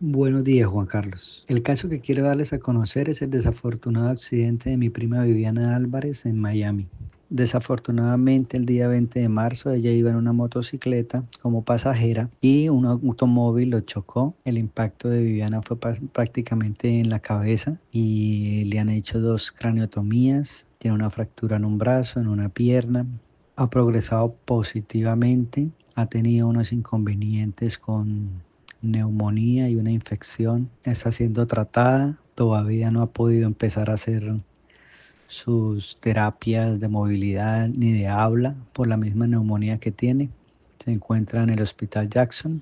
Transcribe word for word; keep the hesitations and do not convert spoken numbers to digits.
Buenos días, Juan Carlos. El caso que quiero darles a conocer es el desafortunado accidente de mi prima Viviana Álvarez en Miami. Desafortunadamente, el día veinte de marzo, ella iba en una motocicleta como pasajera y un automóvil lo chocó. El impacto de Viviana fue pa- prácticamente en la cabeza y le han hecho dos craniotomías. Tiene una fractura en un brazo, en una pierna. Ha progresado positivamente. Ha tenido unos inconvenientes con neumonía y una infección. Está siendo tratada. Todavía no ha podido empezar a hacer sus terapias de movilidad ni de habla por la misma neumonía que tiene. Se encuentra en el Hospital Jackson